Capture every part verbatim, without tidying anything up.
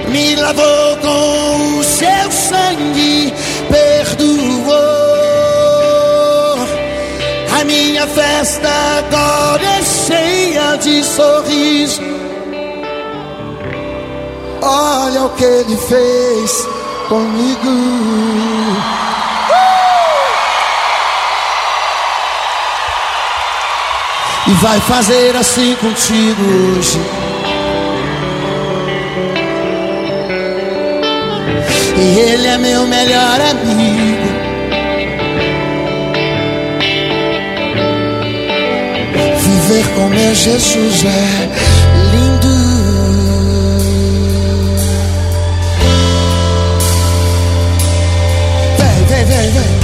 me lavou com o seu sangue, perdoou. A minha festa agora é cheia de sorriso. Olha o que ele fez comigo. E vai fazer assim contigo hoje. E ele é meu melhor amigo. Viver com meu Jesus é lindo. Vem, vem, vem, vem.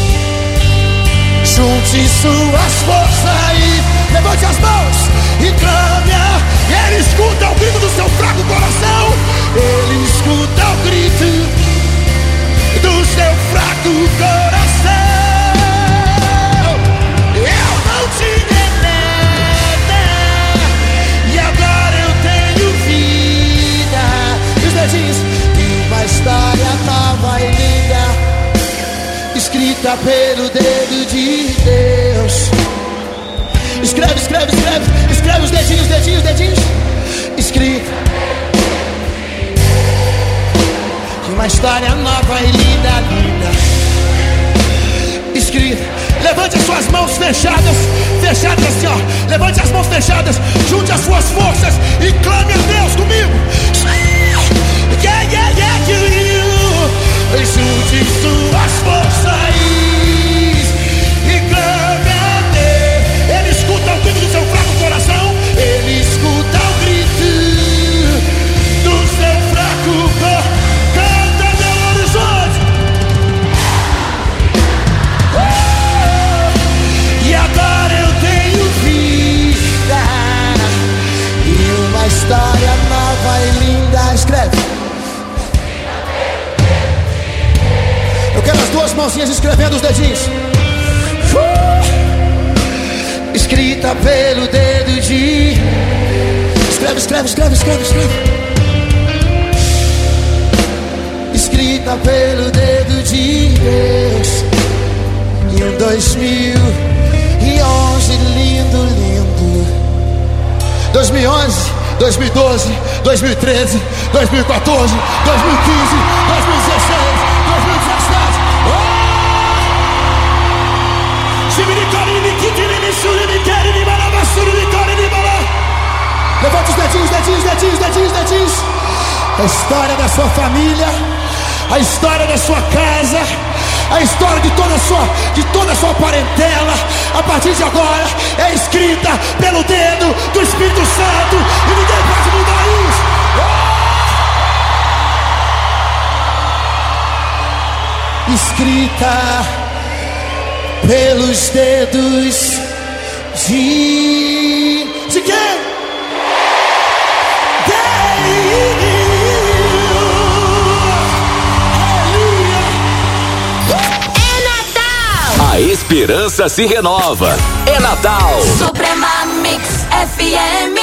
Junte suas forças e levante as mãos e clame. Ele escuta o grito do seu fraco coração. Ele escuta o grito do seu fraco coração. Eu não tinha nada e agora eu tenho vida. E os dedinhos. E uma história nova e linda, escrita pelo dedo de Deus. Escreve, escreve, escreve, escreve os dedinhos, dedinhos, dedinhos. Escrita. Que uma história nova e linda, linda. Escrita. Levante as suas mãos fechadas, fechadas assim, ó. Levante as mãos fechadas, junte as suas forças e clame a Deus comigo. Yeah, yeah, yeah, you, you. Junte suas forças e clame a Deus. Ele escuta o grito do seu fraco coração. Ele escuta o grito do seu fraco coração. Canta Belo Horizonte. Uh! E agora eu tenho vida e uma história nova e linda. Escreve. Eu quero as duas mãozinhas escrevendo os dedinhos. Uh! Escrita pelo dedo de... Escreve, escreve, escreve, escreve, escreve. Escrita pelo dedo de Deus. Em um dois mil e onze, lindo, lindo. dois mil e onze, dois mil e doze, dois mil e treze, dois mil e quatorze, dois mil e quinze, dois mil e dezesseis, dois mil e dezessete. Oh! Levante os dedinhos, dedinhos, dedinhos, dedinhos, dedinhos. A história da sua família, a história da sua casa, a história de toda a sua, de toda a sua parentela, a partir de agora é escrita pelo dedo do Espírito Santo e ninguém pode mudar isso. Oh! Escrita pelos dedos de... de quem? A esperança se renova. É Natal. Suprema Mix F M.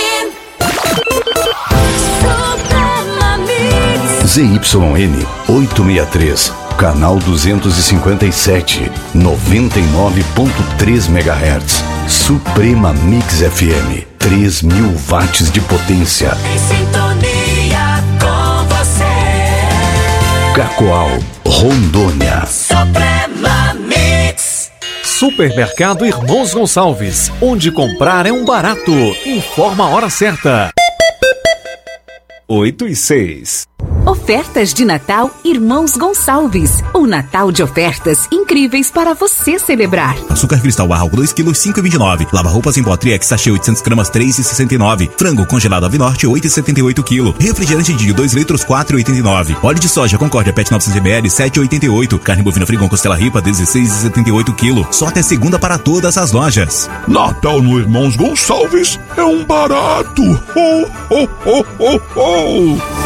Suprema Mix. Z Y N oitocentos e sessenta e três, canal duzentos e cinquenta e sete, noventa e nove ponto três megahertz. Suprema Mix F M, três mil watts de potência. Em sintonia com você. Cacoal, Rondônia. Suprema Mix. Supermercado Irmãos Gonçalves, onde comprar é um barato. Informa a hora certa. oito e seis. Ofertas de Natal Irmãos Gonçalves. Um Natal de ofertas incríveis para você celebrar. Açúcar cristal barral dois quilos, cinco e vinte e nove. Lava roupas em pó Triex sachê oitocentos gramas, três e sessenta e nove. Frango congelado Ave Norte, oito e setenta e oito quilo. Refrigerante Dio, dois litros, quatro e oitenta e nove. Óleo de soja Concórdia Pet novecentos mililitros, sete e oitenta e oito. Carne bovina Frigon Costela Ripa, dezesseis e setenta e oito quilo. Só até segunda para todas as lojas. Natal no Irmãos Gonçalves é um barato. Oh, oh, oh, oh, oh.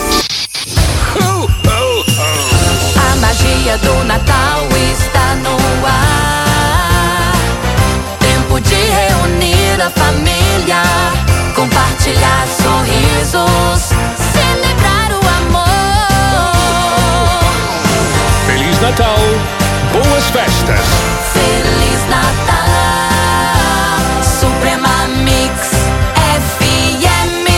A magia do Natal está no ar. Tempo de reunir a família, compartilhar sorrisos, celebrar o amor. Natal, boas festas. Feliz Natal, Suprema Mix F M.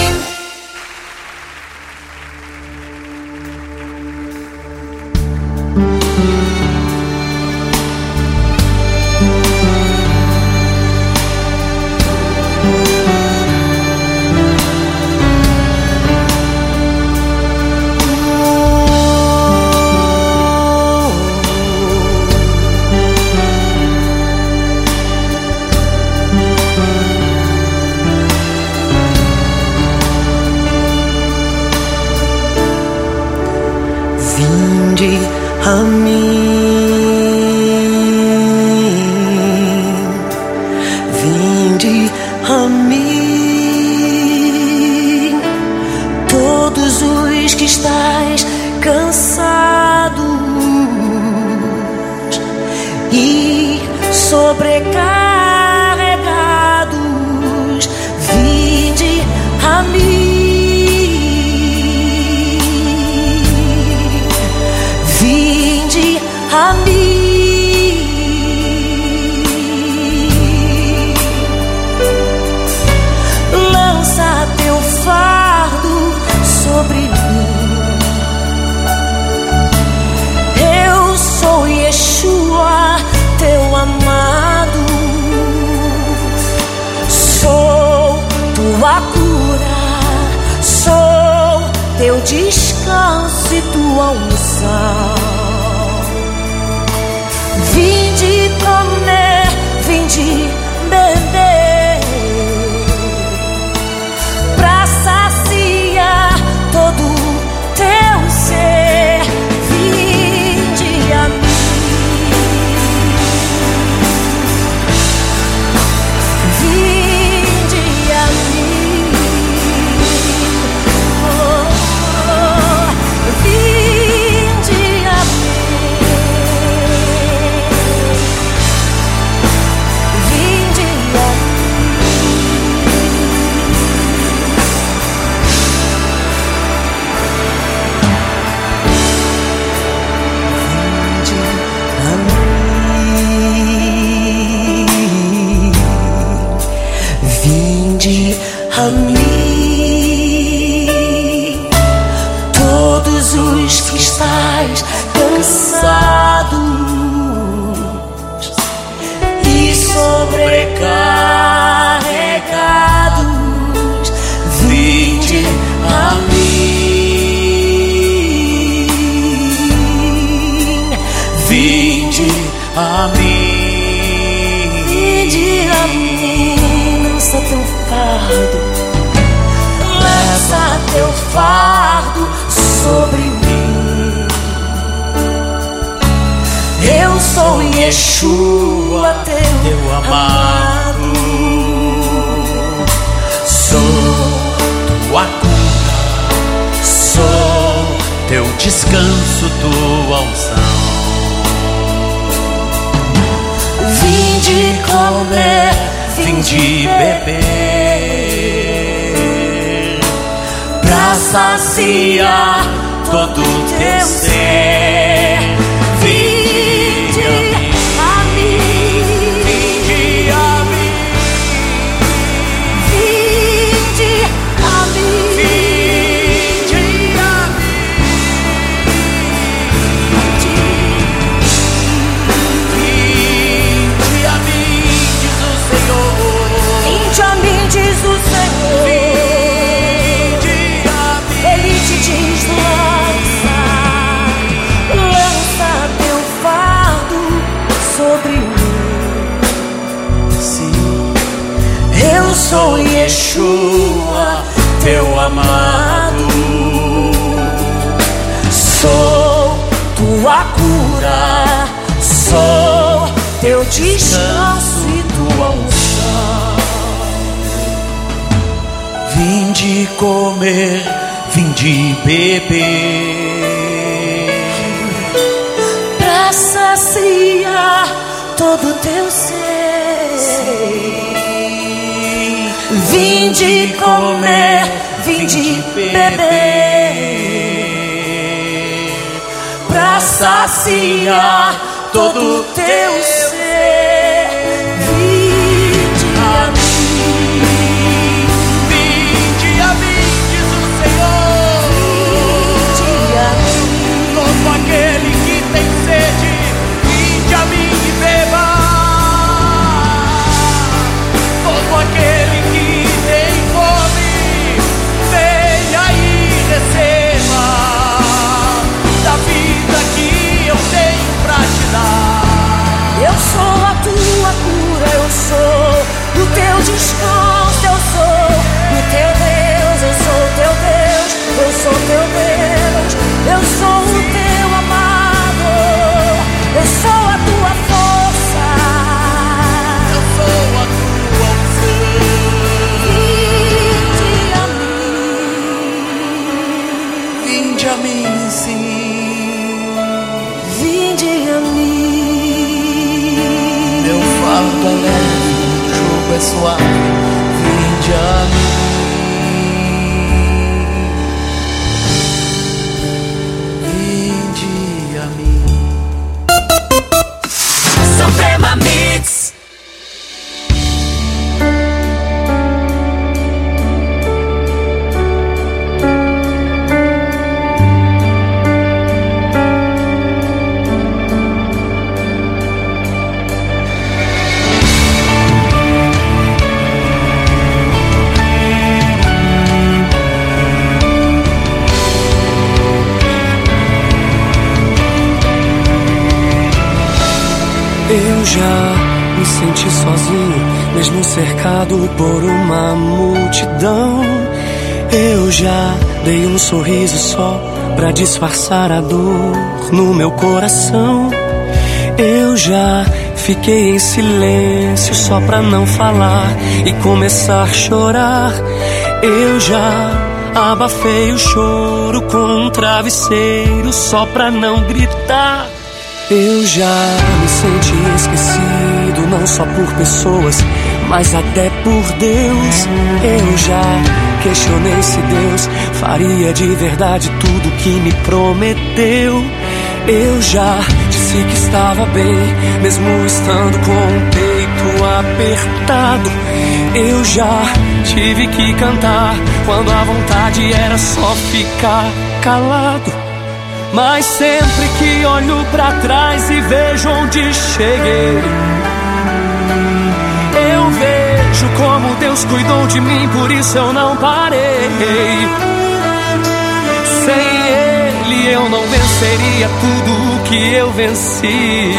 Vinde a mim, vinde a mim, todos os que estáis cansados e sobrecarregados, vinde a mim. A mim, lança teu fardo sobre mim. Eu sou Yeshua, teu amado. Sou tua cura, sou teu descanso e tua unção. Vinde comer, vinde beber, pra saciar todo teu ser. Vinde a mim, vinde a mim, oh, oh, vinde a mim. A mim, todos os que estáis cansados e sobrecarregados, vinde a mim, vinde a mim, vinde a mim, lança teu fardo. Lança teu fardo sobre mim. Eu sou Yeshua, teu, teu amado. Sou tua cura, sou teu descanso, tua unção. Vinde comer, vinde beber, pra saciar todo teu ser. Vinde a mim, vinde a mim, vinde a mim, vinde a mim, vinde a mim, diz o Senhor. Vinde a mim, diz o Senhor. Ele te diz: lança, lança teu fardo sobre mim. Sim, eu sou Yeshua, teu amado. Sou tua cura, sou teu descanso e tua unção. Vinde comer, vinde beber, pra saciar todo teu ser. Vinde comer, vinde beber, pra saciar sacia todo teu ser. Vinde a mim, vinde a mim, diz o Senhor. Vinde a mim, todo aquele que tem sede, vinde a mim e beba. Todo aquele que tem fome, venha e receba da vida que eu tenho pra te dar. eu sou a tua cura, eu sou o teu descanso, eu sou o teu Deus, eu sou o teu Deus, eu sou o teu Deus, eu sou o teu amado, eu sou a tua força, eu sou a tua unção. Vinde a mim, Vinde a mim, sim. vinde a mim, Meu fardo é leve, o jugo é suave. Vinde a mim. Vinde a mim. Suprema Mix. Eu já me senti sozinho, mesmo cercado por uma multidão. Eu já dei um sorriso só pra disfarçar a dor no meu coração. Eu já fiquei em silêncio só pra não falar e começar a chorar. Eu já abafei o choro com um travesseiro só pra não gritar. Eu já me senti esquecido, não só por pessoas, mas até por Deus. Eu já questionei se Deus faria de verdade tudo que me prometeu. Eu já disse que estava bem, mesmo estando com o peito apertado. Eu já tive que cantar quando a vontade era só ficar calado. Mas sempre que olho pra trás e vejo onde cheguei, eu vejo como Deus cuidou de mim, por isso eu não parei. Sem Ele eu não venceria tudo o que eu venci.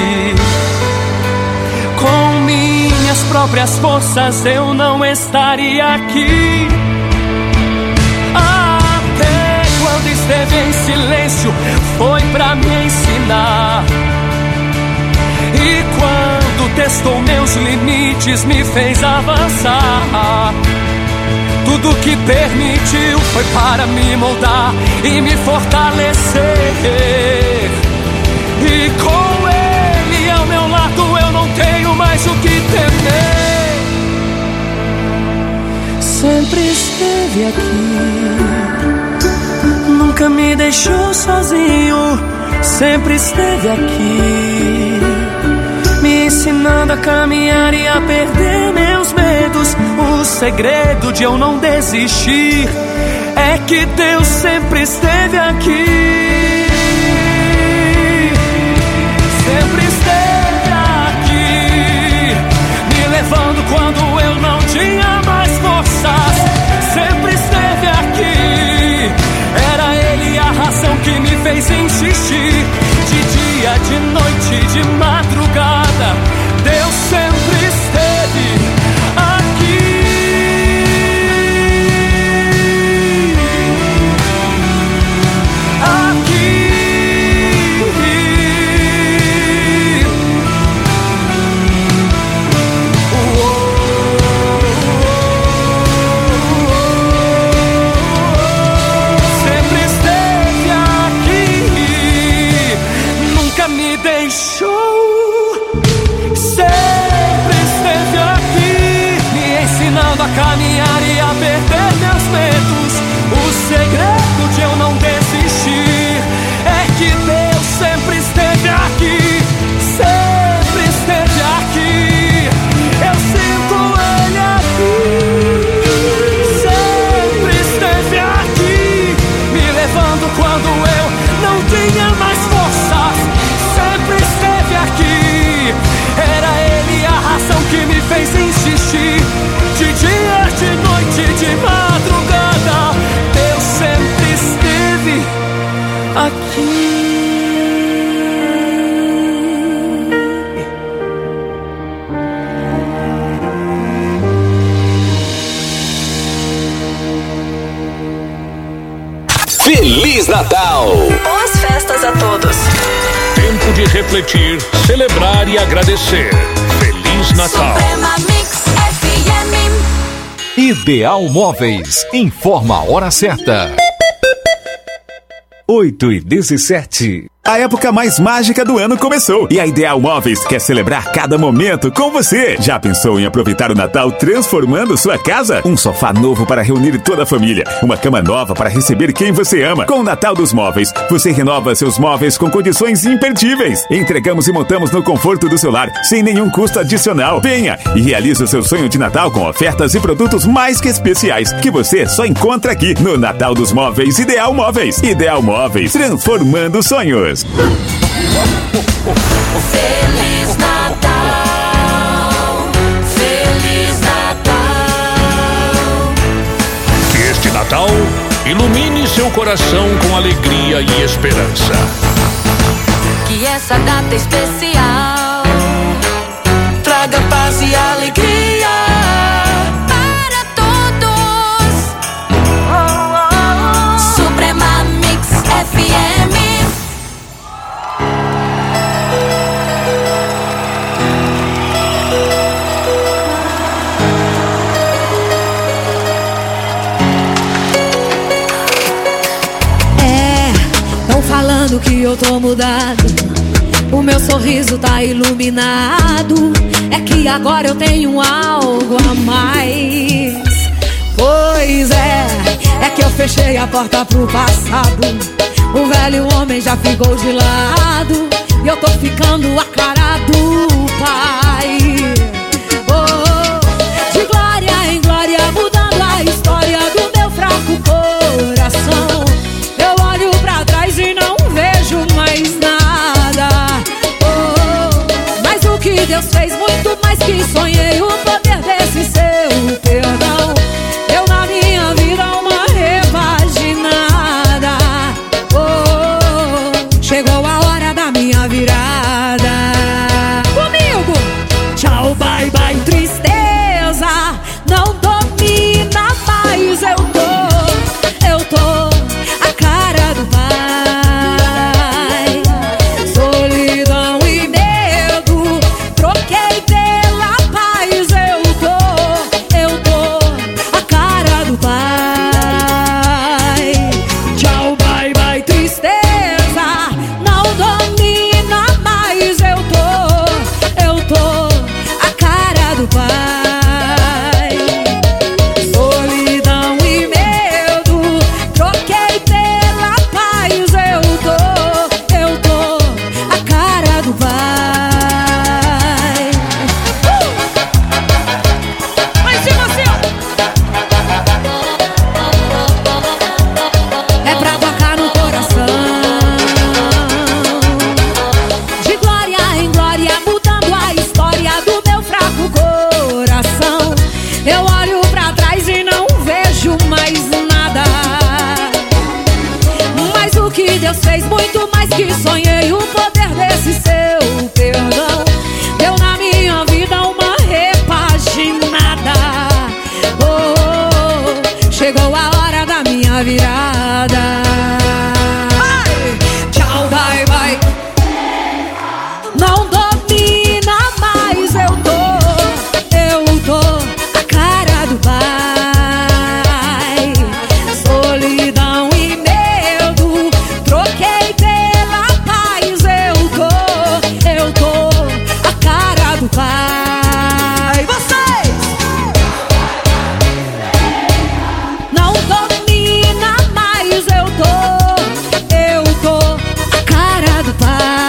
Com minhas próprias forças eu não estaria aqui. Quando esteve em silêncio, foi pra me ensinar. E quando testou meus limites, me fez avançar. Tudo que permitiu foi para me moldar e me fortalecer. E com Ele ao meu lado, eu não tenho mais o que temer. Sempre esteve aqui, nunca me deixou sozinho, sempre esteve aqui, me ensinando a caminhar e a perder meus medos. O segredo de eu não desistir é que Deus sempre esteve aqui. Sempre esteve aqui, me levando quando eu não tinha mais forças. Sempre esteve aqui, era Ele a razão que me fez insistir. De dia, de noite, de madrugada, Deus sempre esteve aqui. aqui. Feliz Natal! Boas festas a todos! Tempo de refletir, celebrar e agradecer. Feliz Natal! Suprema Mix F M. Ideal Móveis informa a hora certa. oito e dezessete. A época mais mágica do ano começou e a Ideal Móveis quer celebrar cada momento com você. Já pensou em aproveitar o Natal transformando sua casa? Um sofá novo para reunir toda a família, uma cama nova para receber quem você ama. Com o Natal dos Móveis, você renova seus móveis com condições imperdíveis. Entregamos e montamos no conforto do seu lar, sem nenhum custo adicional. Venha e realize o seu sonho de Natal com ofertas e produtos mais que especiais, que você só encontra aqui no Natal dos Móveis Ideal Móveis. Ideal Móveis, transformando sonhos. Feliz Natal, Feliz Natal. Que este Natal ilumine seu coração com alegria e esperança. Que essa data especial traga paz e alegria para todos. Suprema Mix F M. Falando que eu tô mudado, o meu sorriso tá iluminado. É que agora eu tenho algo a mais. Pois é, é que eu fechei a porta pro passado. O velho homem já ficou de lado e eu tô ficando a cara do pai. Oh, de glória em glória, mudando a história do meu fraco coração. Eu olho pra trás e não vejo mais nada. Oh, mas o que Deus fez, muito mais que sonhei. O poder desse seu perdão deu na minha vida uma repaginada. Oh, chegou a hora da minha virada. Comigo! Tchau, bye, bye, tristeza não domina mais. Eu tô, eu tô a cara do pai. Solidão e medo troquei pela paz. Eu tô, eu tô a cara do pai. Tchau, bye, bye, tristeza não domina mais. Eu tô, eu tô a cara do pai. Solidão e medo troquei pela paz. Eu tô, eu tô a cara do pai. Uh! Lá em cima, assim, ó. É pra tocar no coração. De glória em glória, mudando a história do meu fraco coração. Eu olho pra trás e não vejo mais nada. Mas o que Deus fez, muito mais que sonhei. O poder desse seu perdão deu na minha vida uma repaginada. Oh, chegou a hora da minha virada. Ai, tchau, bye, bye. Não domina mais. Eu tô, eu tô a cara do pai. Solidão e medo troquei pela paz. Eu tô, eu tô a cara do pai. Vocês! Não domina mais. Eu tô, eu tô a cara do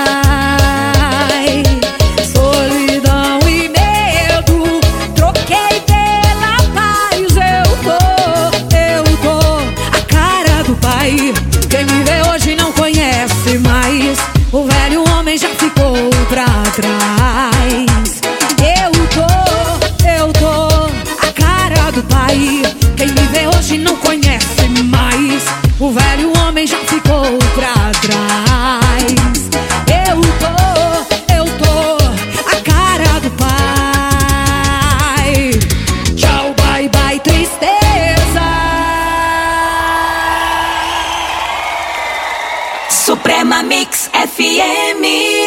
pai. Solidão e medo troquei pela paz. Eu tô, eu tô a cara do pai. Quem me vê hoje não conhece mais. O velho homem já ficou pra trás. Eu tô, eu tô a cara do pai. Quem me vê hoje não conhece mais. O velho homem homem já ficou pra trás. Eu tô, eu tô a cara do pai. Tchau, bye, bye, tristeza. Suprema Mix F M.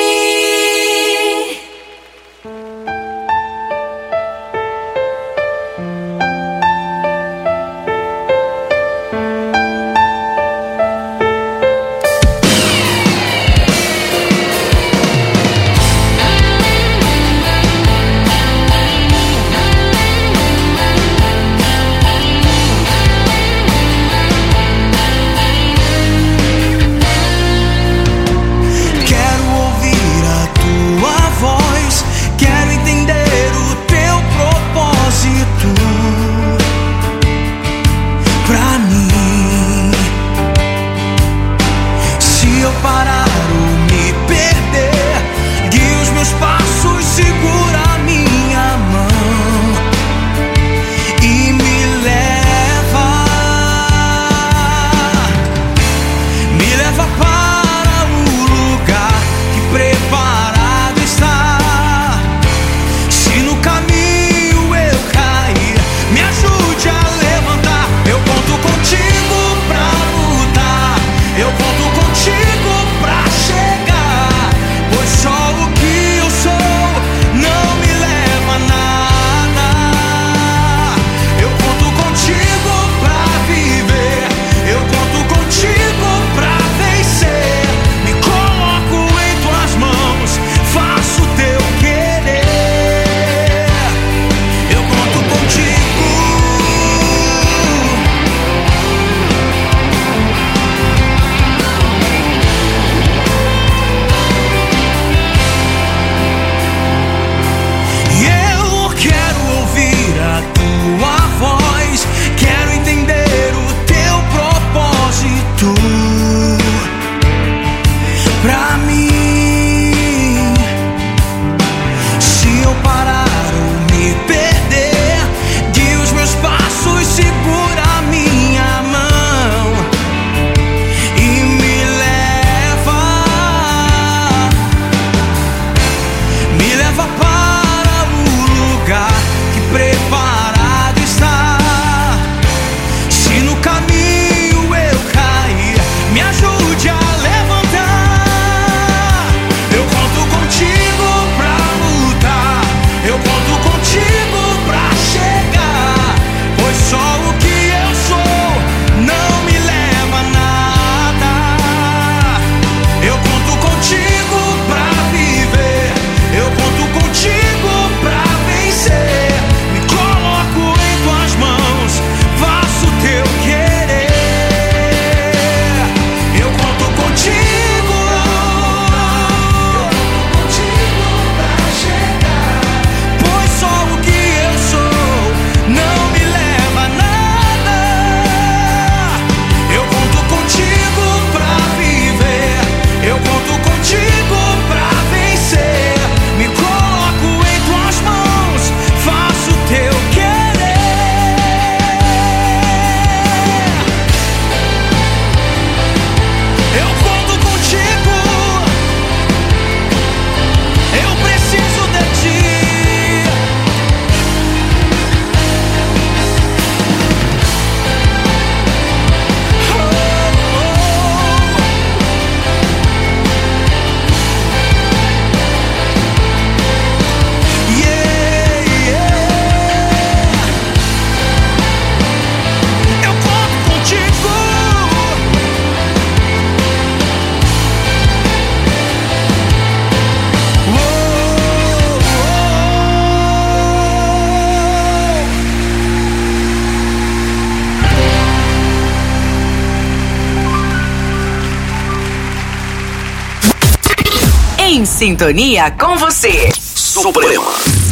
Em sintonia com você. Suprema.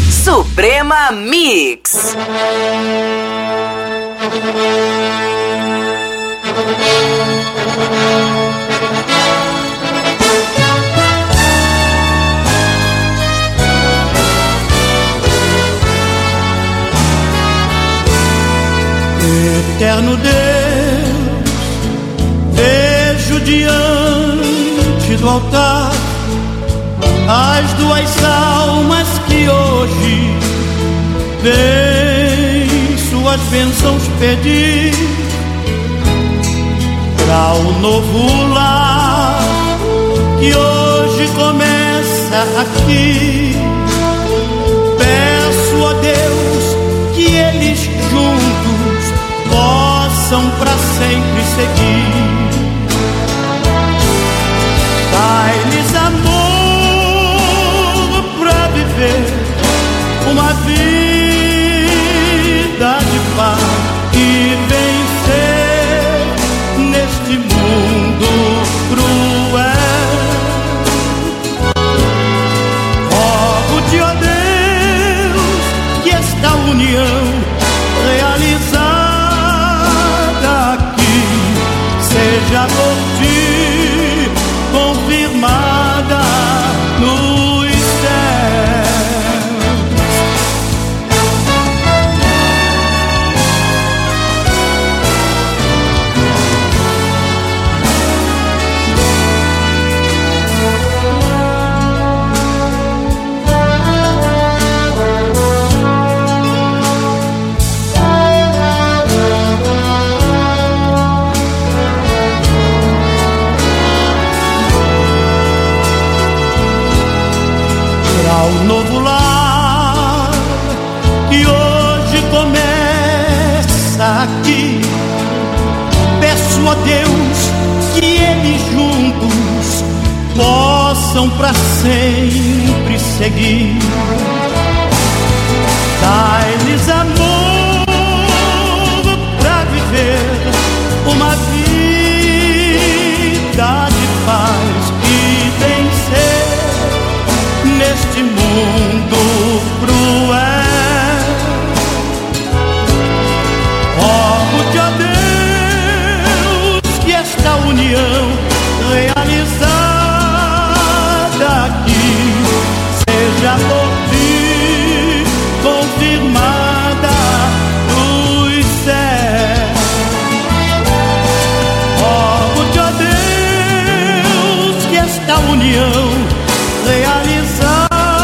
Suprema Mix. Eterno Deus, Deus vejo diante do altar as duas almas que hoje vêm suas bênçãos pedir para o novo lar que hoje começa aqui. Peço a Deus que eles juntos possam pra sempre seguir. Dai-lhes amor pra viver uma vida de paz e vencer neste mundo cruel. Rogo-te, ó Deus, que esta união realizada aqui seja por ti confirmada nos céus. Ao novo lar que hoje começa aqui, peço a Deus que eles juntos possam pra sempre seguir. Dai-lhes amor pra viver uma vida de paz e vencer neste mundo cruel. Rogo-te, ó Deus, que esta união realizada aqui seja por ti confirmada nos céus. Rogo-te, ó Deus, que esta união realizada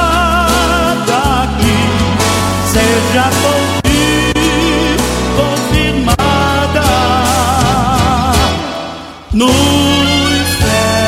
aqui seja por ti confirmada nos céus.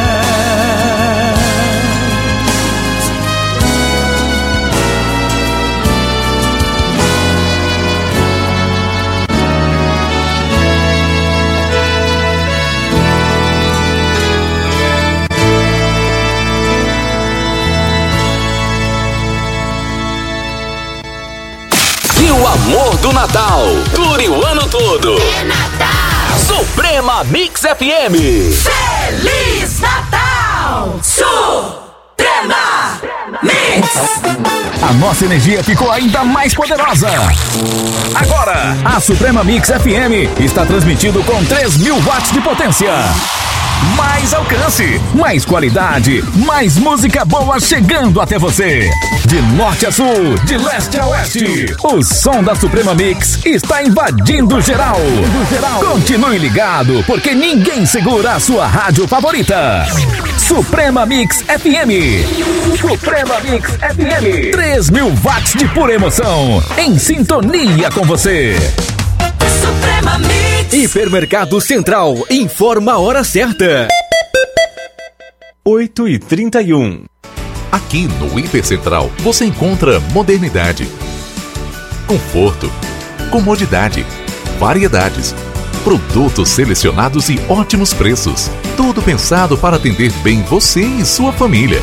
O amor do Natal dure o ano todo. É Natal. Suprema Mix F M. Feliz Natal. Suprema Mix. A nossa energia ficou ainda mais poderosa. Agora, a Suprema Mix F M está transmitindo com três mil watts de potência. Mais alcance, mais qualidade, mais música boa chegando até você. De norte a sul, de leste a oeste, o som da Suprema Mix está invadindo geral. Continue ligado, porque ninguém segura a sua rádio favorita. Suprema Mix F M. Suprema Mix F M. três mil watts de pura emoção, em sintonia com você. Suprema Mix. Hipermercado Central informa a hora certa. oito e trinta e um. Aqui no Hipercentral você encontra modernidade, conforto, comodidade, variedades, produtos selecionados e ótimos preços. Tudo pensado para atender bem você e sua família.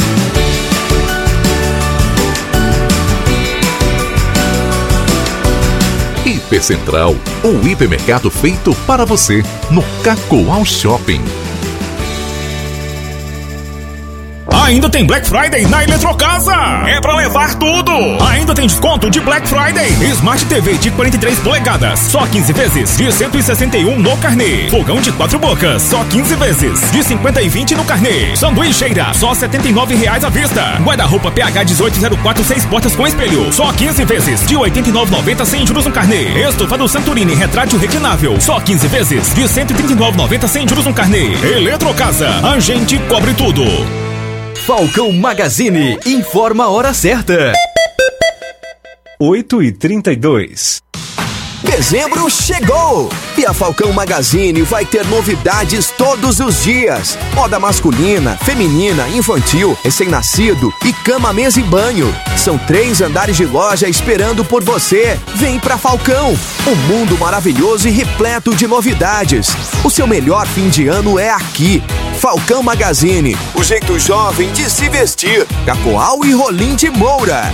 Hipercentral, o hipermercado feito para você, no Cacoal Shopping. Ainda tem Black Friday na Eletrocasa. É pra levar tudo. Ainda tem desconto de Black Friday. Smart T V de quarenta e três polegadas, só quinze vezes, de cento e sessenta e um no carnê. Fogão de quatro bocas, só quinze vezes, de cinquenta e vinte no carnê. Sanduicheira, só setenta e nove reais à vista. Guarda-roupa P H dezoito zero quatro, seis portas com espelho, só quinze vezes, de oitenta e nove reais e noventa centavos sem juros no carnê. Estofado Santorini retrátil reclinável, só quinze vezes, de cento e trinta e nove reais e noventa centavos sem juros no carnê. Eletrocasa, a gente cobre tudo. Falcão Magazine informa a hora certa. oito e trinta e dois. Dezembro chegou e a Falcão Magazine vai ter novidades todos os dias. Moda masculina, feminina, infantil, recém-nascido e cama, mesa e banho. São três andares de loja esperando por você. Vem pra Falcão, um mundo maravilhoso e repleto de novidades. O seu melhor fim de ano é aqui. Falcão Magazine, o jeito jovem de se vestir. Cacoal e Rolim de Moura.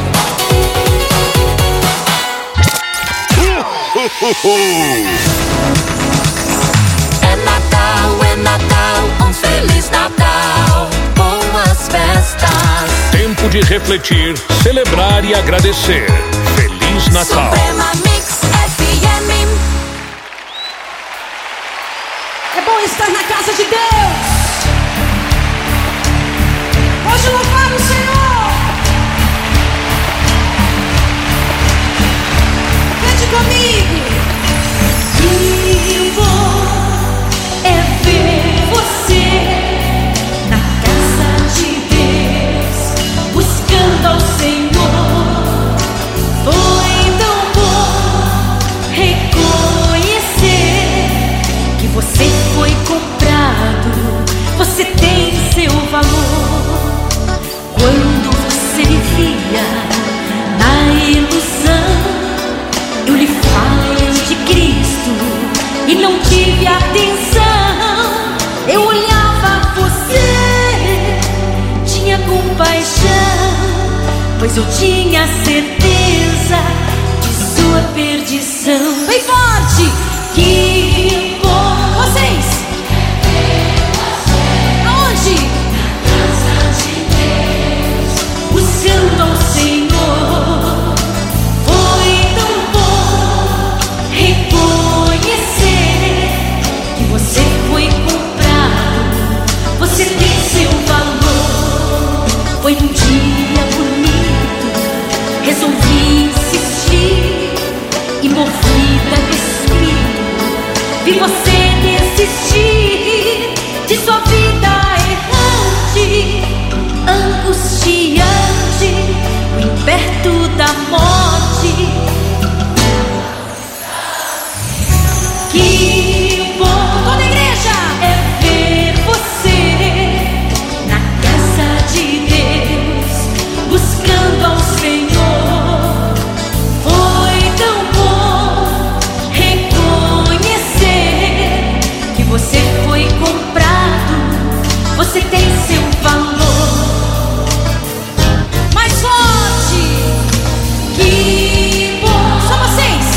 É Natal, é Natal, um Feliz Natal, boas festas. Tempo de refletir, celebrar e agradecer. Feliz Natal. Suprema Mix F M. É bom estar na casa de Deus. Hoje louvar o Senhor. Cante comigo. Que bom é ver você na casa de Deus, buscando ao Senhor. Foi tão bom reconhecer que você foi comprado, você tem seu valor. Quando você me via na ilusão, eu lhe falei de Cristo e não tive atenção. Eu olhava você, tinha compaixão, pois eu tinha certeza de sua perdição. Bem forte! Que bom! Vocês! Aonde? Na casa de Deus, buscando ao Senhor. Foi tão bom reconhecer que você foi comprado, você tem seu valor. Foi um dia bonito, resolvi insistir e movida do Espírito vi você desistir de sua vida errante, angustiante, bem perto da morte. Que bom, toda a igreja, é ver você na casa de Deus, buscando ao Senhor. Foi tão bom reconhecer que você foi comprado, você tem seu valor. Mais forte, que bom, só vocês.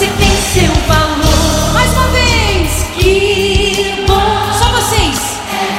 Seu valor. Mais uma vez, que bom. Só vocês.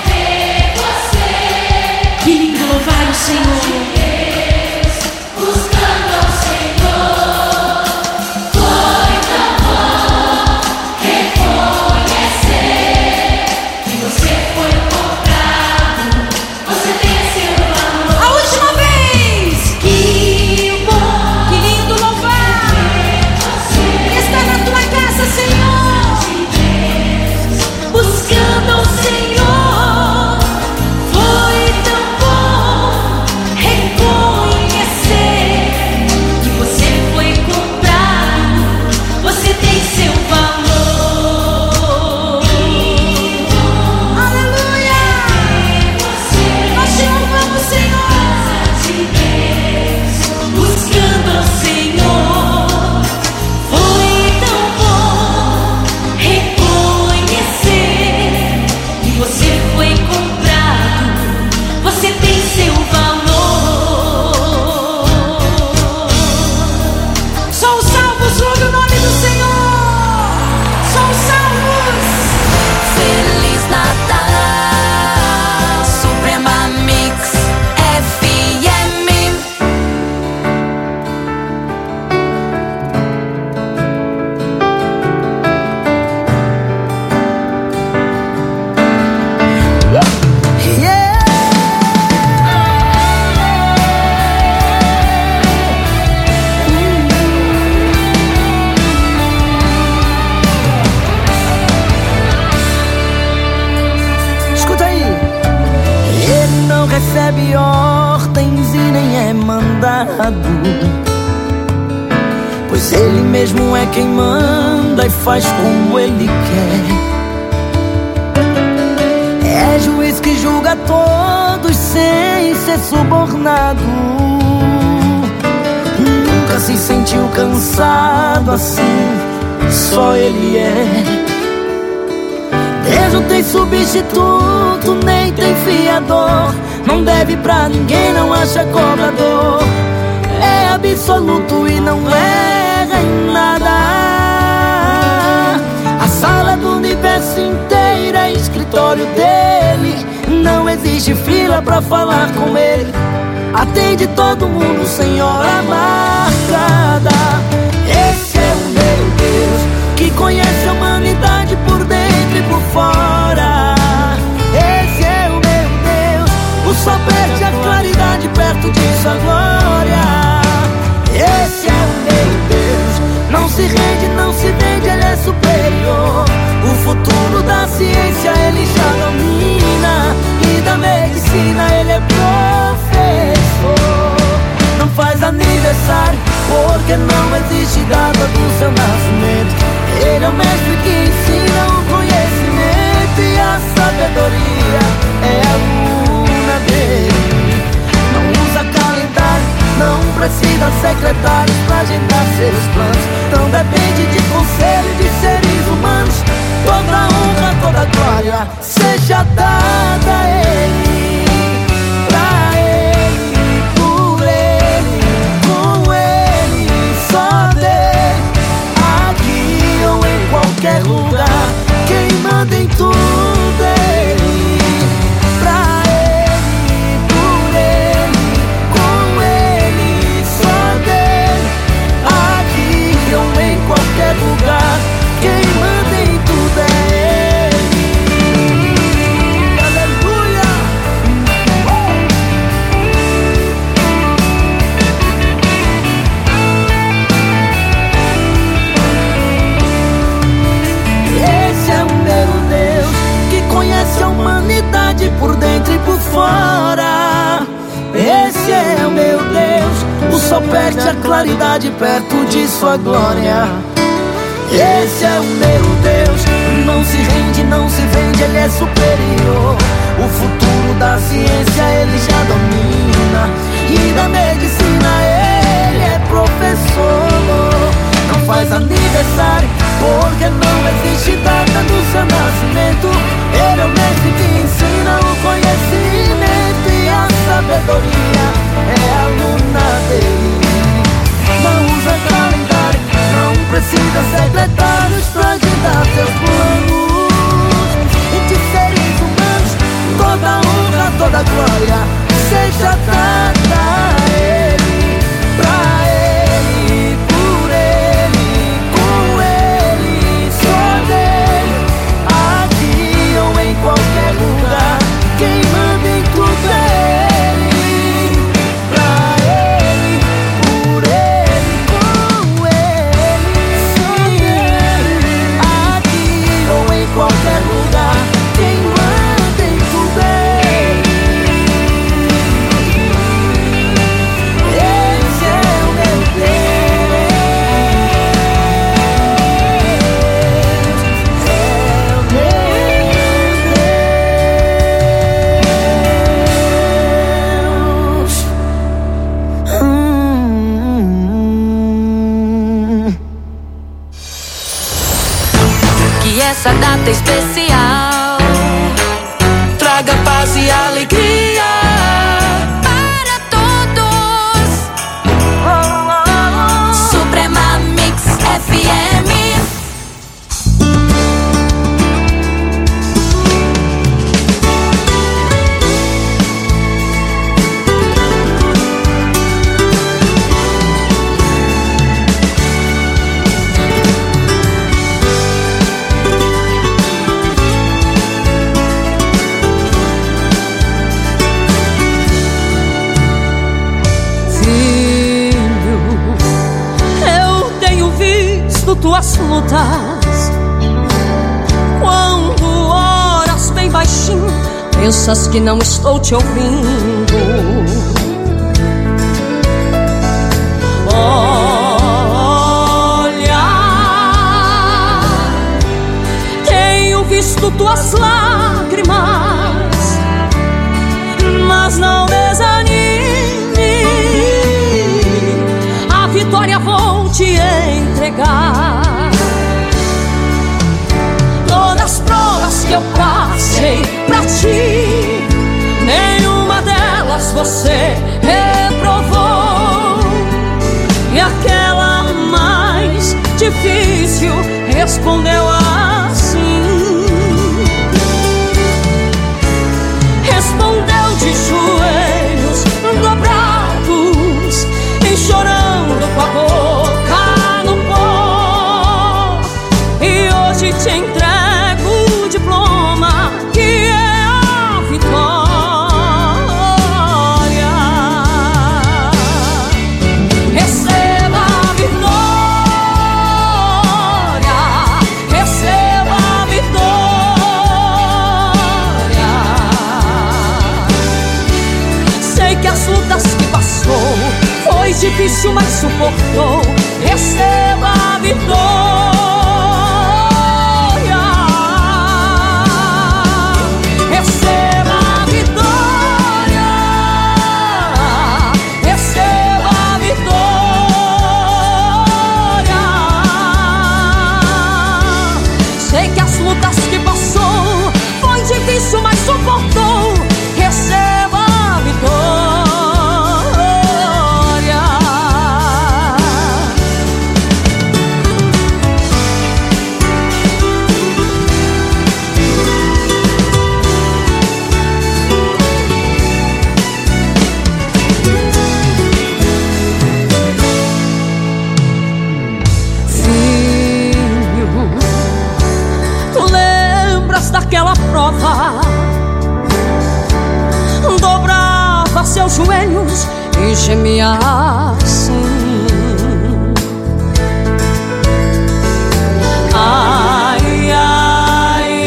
recebe ordens e nem é mandado, pois ele mesmo é quem manda e faz como ele quer. É juiz que julga todos sem ser subornado. Nunca se sentiu cansado assim, só ele é. Deus não tem substituto, nem tem fiador. Não deve pra ninguém, não acha cobrador. É absoluto e não erra em nada. A sala do universo inteiro é escritório dele. Não existe fila pra falar com ele. Atende todo mundo sem hora marcada. Esse é o meu Deus, que conhece a humanidade por dentro e por fora. Esse é o meu Deus, o sol perde a claridade perto de sua glória. Esse é o meu Deus, não se rende, não se vende, ele é superior. O futuro da ciência ele já domina, e da medicina ele é professor. Não faz aniversário porque não existe data do seu nascimento. Ele é o mestre que ensina o conhecimento, e a sabedoria é a aluna dele. Não usa calendário, não precisa secretários pra agendar seus planos. Não depende de conselho de seres humanos. Toda honra, toda glória seja dada a ele. Pra ele, por ele, com ele, só dele. Aqui ou em qualquer lugar, quem manda em tudo é ele. Pra ele, por ele, com ele, só dele. Aqui ou em qualquer lugar, quem manda em tudo é ele. Aleluia! Esse é o meu Deus, que conhece a humanidade por dentro e por fora. Esse é o meu Deus, o sol perde a claridade perto de sua glória. Esse é o meu Deus, não se rende, não se vende, ele é superior. O futuro da ciência ele já domina, e da medicina ele é professor. Não faz aniversário porque não existe data do seu nascimento. Ele é o mestre que ensina o conhecimento, e a sabedoria é a aluna dele. Não usa calendário, não precisa secretários pra agendar seus planos. E de seres humanos, toda honra, toda glória seja dada a ele. Pra ele, por ele, com ele, só dele. Aqui ou em qualquer lugar, quem manda em tudo é ele. Pra ele, por ele, com ele, só dele. Aqui ou em qualquer lugar, quem manda em tudo é ele. Esse é o meu Deus, é o meu Deus. Hum. Que essa data especial traga paz e alegria para todos. Suprema Mix F M. Tuas lutas, quando oras bem baixinho, Pensas que não estou te ouvindo. Olha, tenho visto tuas lágrimas, mas não desanime. A vitória vou te entregar. Todas as provas que eu passei pra ti, nenhuma delas você reprovou. E aquela mais difícil respondeu assim. Respondeu de joelhos dobrados e chorando com a boca no pó. E hoje te entrego o diploma que é a vitória. Receba a vitória, receba a vitória. Sei que as lutas que passou foi difícil, mas suportou. Receba a vitória. Receba a vitória. Receba a vitória. Sei que as lutas que passou foi difícil, mas suportou. Receba a vitória. Daquela prova, dobrava seus joelhos e gemia assim. Ai, ai,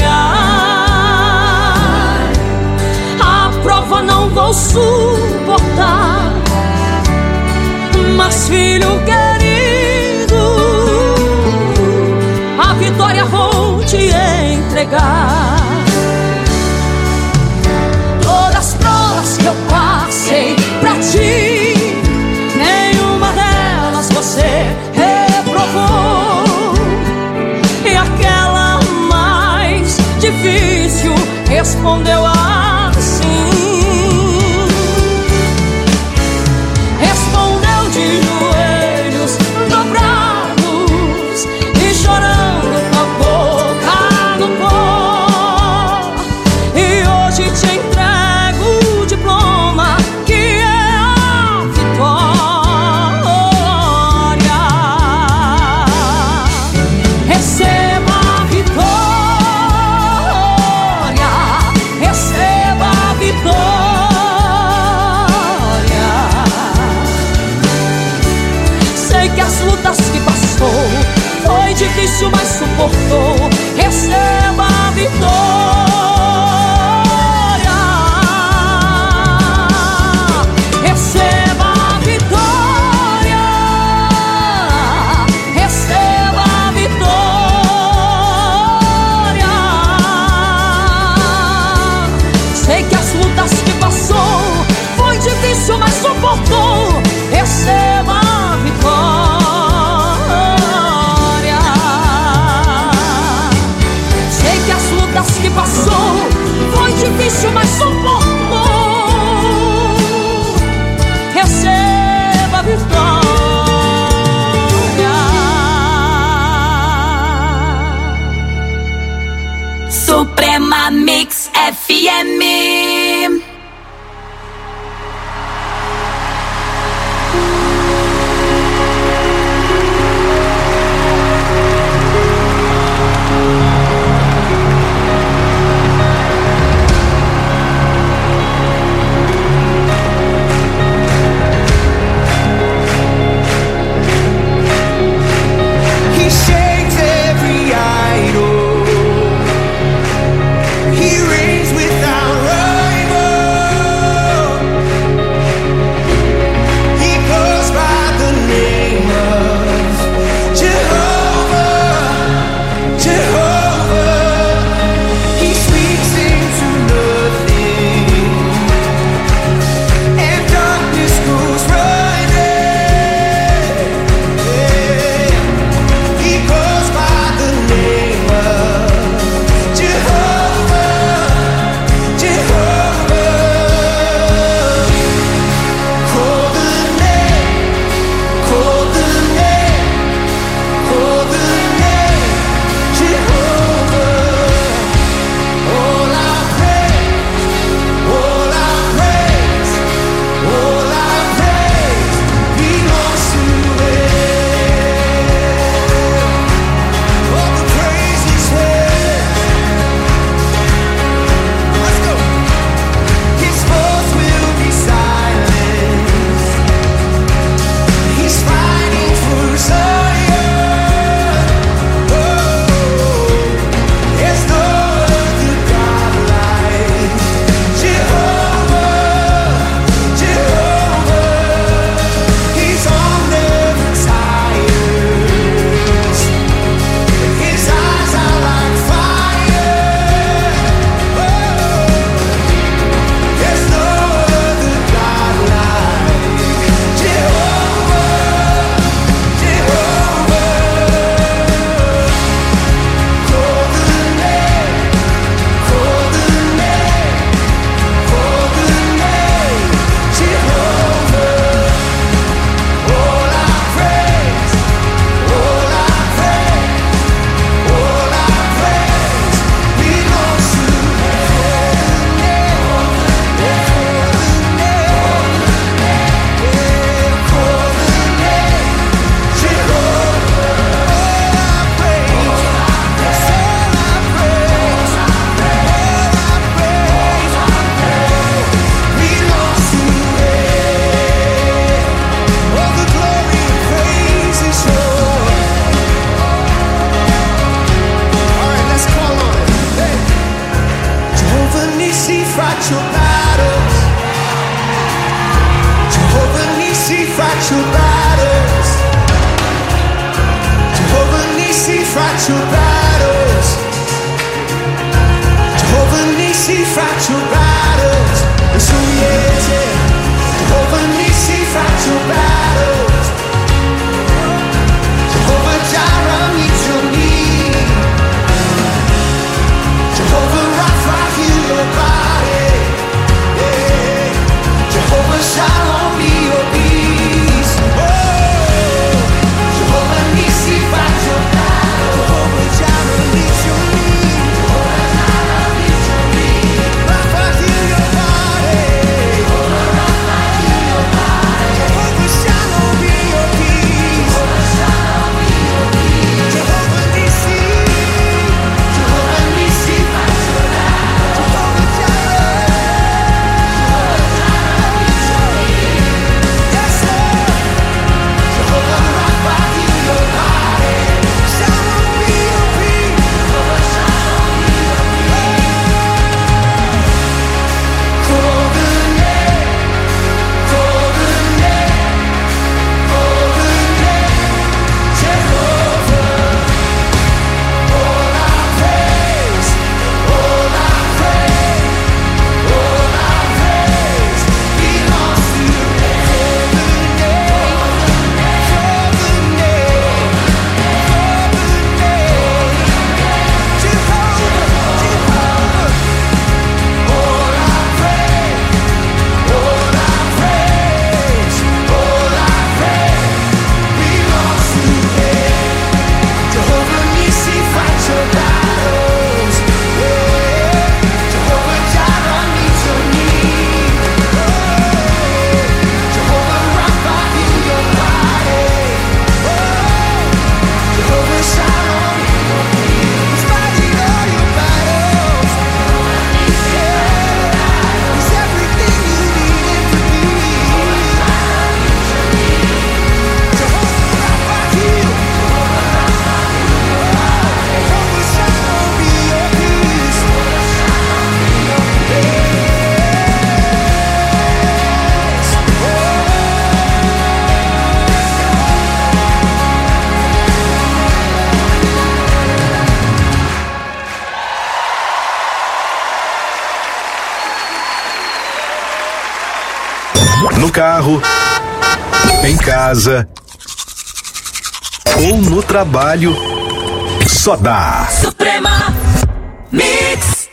ai, a prova não vou suportar, mas filho querido, a vitória vou te entregar. Todas as provas que eu passei pra ti, nenhuma delas você reprovou. E aquela mais difícil respondeu assim. Respondeu de joelhos dobrados e chorando com a boca no pó. E hoje te entrego o diploma que é a vitória. Receba a vitória. Receba a vitória. Sei que as lutas que passou foi difícil, mas suportou. Receba a vitória. Receba a vitória. Receba a vitória. Sei que as lutas que passou foi difícil, mas suportou. Receba a vitória. Sei que as lutas que passou foi difícil, mas suportou. Receba a vitória. Suprema Mix F M. He shakes every idol. He reigns without fight your battles. Jehovah Nissi, fight your battles. It's who he is, yeah. Jehovah Nissi, fight your battles. Jehovah Jireh meets your need. Jehovah Rapha, heal your body. Yeah. Jehovah Shalom, be your peace. Oh, Jehovah Nissi, fight your battle. Jehovah Jireh meets your need. Jehovah Jireh meets your need. Rapha, heal your body. Jehovah Rapha, heal your body. Jehovah Shalom, be your peace. Jehovah Shalom, be your peace. Jehovah Nissi, Jehovah Nissi, fight your battle. Jehovah Jireh, Jehovah Jireh meets your need. Yes, Lord. Jehovah Rapha, heal your body. Shalom, be your peace. Jehovah Shalom, be your peace. Call the name, call the name, call the name, Jehovah. All our praise, all our praise, all our praise belongs to you. Call the name, call the name, call the name, Jehovah, Jehovah. All our praise, all our praise, all our praise belongs to you. Jehovah Nissi, fight your battles. Yeah. Jehovah Jireh meets your need. Oh. Jehovah Rapha, heal your body. Oh. Jehovah Shalom, he's fighting all your battles. Yeah. He's everything you need him to be. Jehovah Rapha, heal. Jehovah Shalom, be your peace. No carro, em casa ou no trabalho, só dá. Suprema Mix.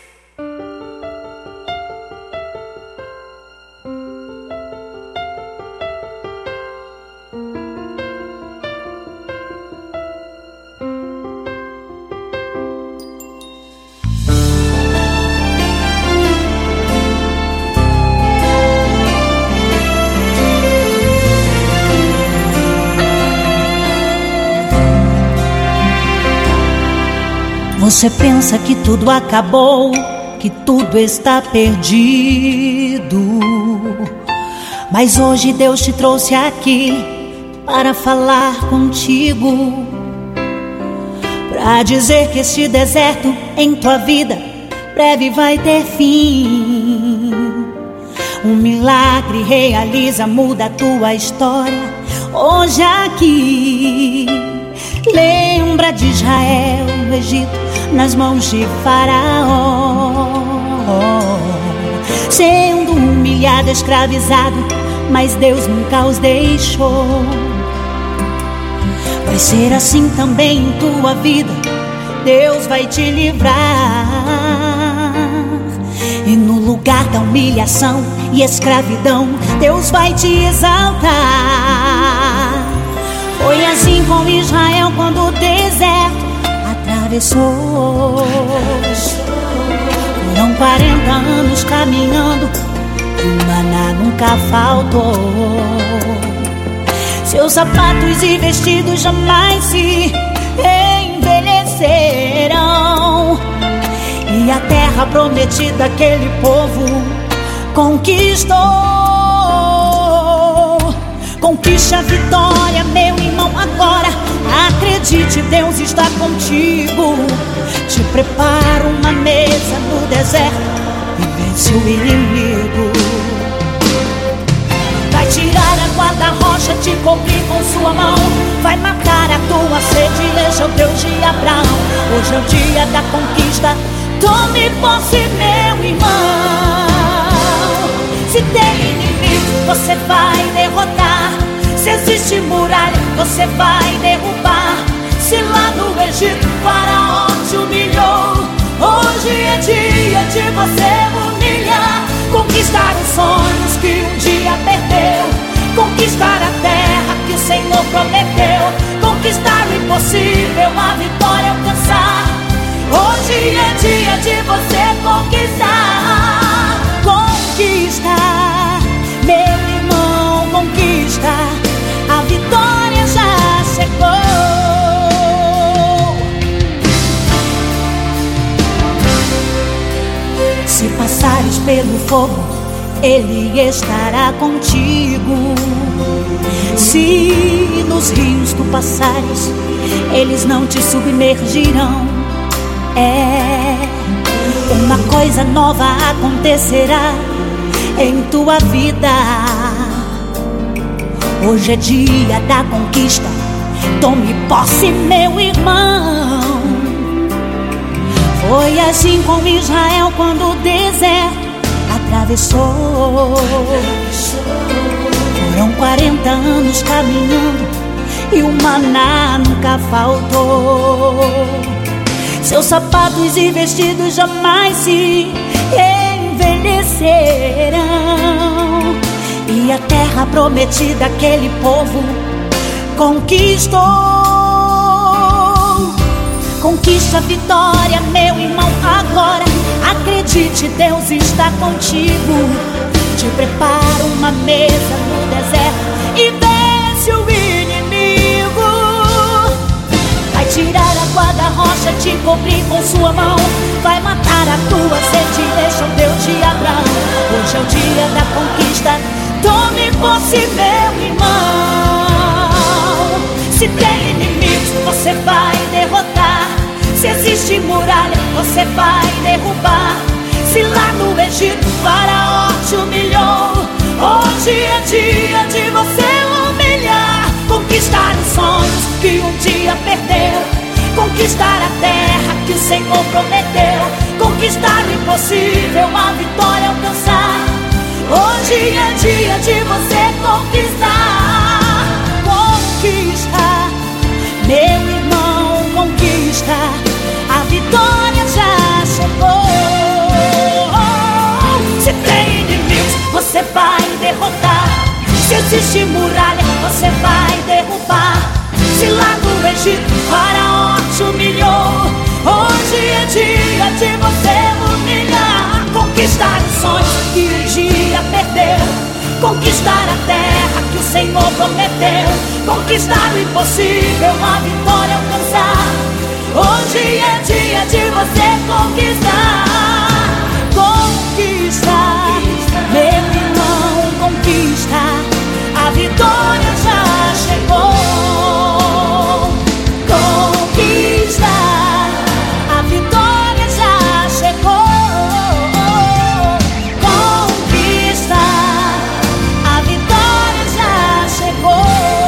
Você pensa que tudo acabou, que tudo está perdido. Mas hoje Deus te trouxe aqui para falar contigo, pra dizer que este deserto em tua vida breve vai ter fim. Um milagre realiza, muda a tua história hoje aqui. Lembra de Israel, o Egito, nas mãos de Faraó, sendo humilhado, escravizado, mas Deus nunca os deixou. Vai ser assim também em tua vida, Deus vai te livrar. E no lugar da humilhação e escravidão, Deus vai te exaltar. Foi assim com Israel quando o deserto atravessou. Foram quarenta anos caminhando e o maná nunca faltou. Seus sapatos e vestidos jamais se envelhecerão. E a terra prometida aquele povo conquistou. Conquiste a vitória, meu irmão, agora. Acredite, Deus está contigo. Te prepara uma mesa no deserto e vence o inimigo. Vai tirar a guarda-rocha, te cobrir com sua mão, vai matar a tua sede. Este é o Deus de Abraão. Hoje é o dia da conquista. Tome posse, meu irmão. Se tem inimigo, você vai derrotar. Se existe muralha, você vai derrubar. Se lá no Egito o faraó te humilhou, hoje é dia de você humilhar. Conquistar os sonhos que um dia perdeu, conquistar a terra que o Senhor prometeu, conquistar o impossível, a vitória alcançar. Hoje é dia de você conquistar. Conquista, meu irmão, conquista. A vitória já chegou. Se passares pelo fogo, Ele estará contigo. Se nos rios tu passares, eles não te submergirão. É, uma coisa nova acontecerá em tua vida. Hoje é dia da conquista. Tome posse, meu irmão. Foi assim com Israel quando o deserto atravessou. Foram quarenta anos caminhando e o maná nunca faltou. Seus sapatos e vestidos jamais se envelhecerão. E a terra prometida aquele povo conquistou. Conquista a vitória, meu irmão, agora. Acredite, Deus está contigo. Te prepara uma mesa no deserto e vence o inimigo. Vai tirar a guarda-rocha, te cobrir com sua mão, vai matar a tua sede, deixa o Deus de Abraão. Hoje é o dia da conquista. Tome posse, meu irmão. Se tem inimigos, você vai derrotar. Se existe muralha, você vai derrubar. Se lá no Egito o faraó te humilhou, hoje é dia de você humilhar. Conquistar os sonhos que um dia perdeu, conquistar a terra que o Senhor prometeu, conquistar o impossível, a vitória alcançar. Hoje é dia de você conquistar. Conquista, meu irmão, conquista. A vitória já chegou. Se tem inimigos, você vai derrotar. Se existe muralha, você vai derrubar. Se lá no Egito o faraó te humilhou, hoje é dia de você humilhar. Conquistar os sonhos que um dia perdeu, conquistar a terra que o Senhor prometeu, conquistar o impossível, a vitória alcançar. Hoje é dia de você conquistar. Conquista, meu irmão, conquista. A vitória já chegou. Conquista, a vitória já chegou. Conquista, a vitória já chegou.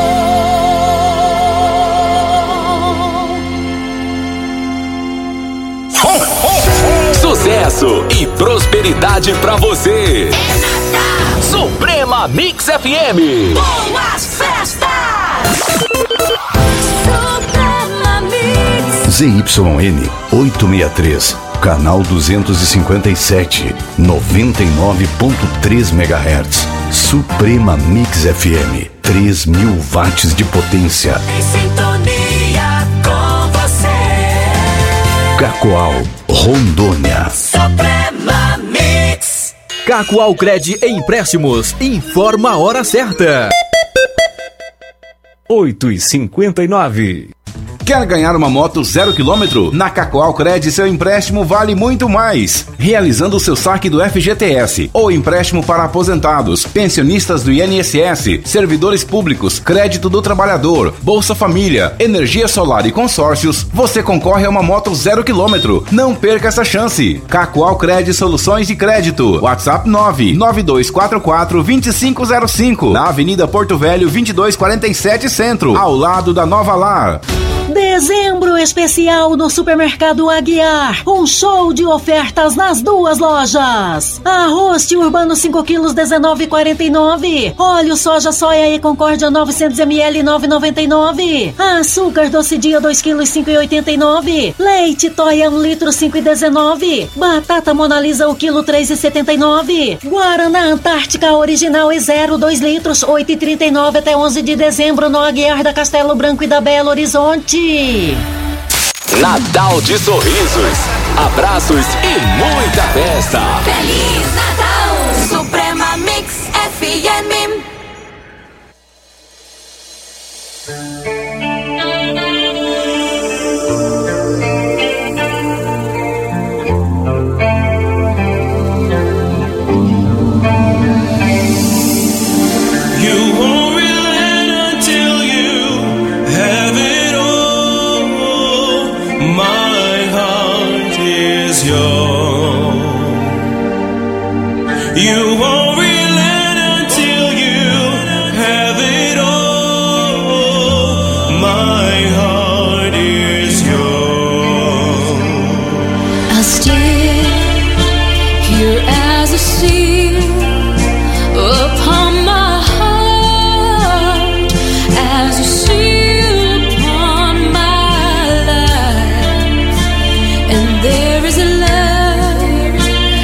Sucesso e prosperidade pra você. É Natal. Suprema Mix F M. Boas festas. Suprema Mix. Z Y N oitocentos e sessenta e três, canal duzentos e cinquenta e sete, noventa e nove ponto três megahertz. Suprema Mix F M, três mil watts de potência. Em sintonia com você. Cacoal, Rondônia. Suprema Mix. Cacoal Cred Empréstimos informa a hora certa. oito e cinquenta e nove. Quer ganhar uma moto zero quilômetro? Na Cacoal Cred, seu empréstimo vale muito mais. Realizando o seu saque do F G T S ou empréstimo para aposentados, pensionistas do I N S S, servidores públicos, crédito do trabalhador, Bolsa Família, energia solar e consórcios, você concorre a uma moto zero quilômetro. Não perca essa chance. Cacoal Cred Soluções de Crédito. WhatsApp nove nove dois quatro quatro dois cinco zero cinco. Na Avenida Porto Velho vinte e dois quarenta e sete Centro, ao lado da Nova Lar. Dezembro especial no Supermercado Aguiar. Um show de ofertas nas duas lojas. Arroz Urbano cinco quilos dezenove reais e quarenta e nove centavos. Óleo soja soia e Concórdia novecentos mililitros nove reais e noventa e nove centavos. Açúcar Doce Dia dois quilos cinco reais e oitenta e nove centavos. Leite Toia um litro cinco reais e dezenove centavos. Batata Monalisa o quilo três reais e setenta e nove centavos. Guaraná Antártica Original e Zero dois litros oito reais e trinta e nove centavos até onze de dezembro no Aguiar da Castelo Branco e da Belo Horizonte. Natal de sorrisos, abraços e muita festa. Feliz Natal, Suprema Mix F M. You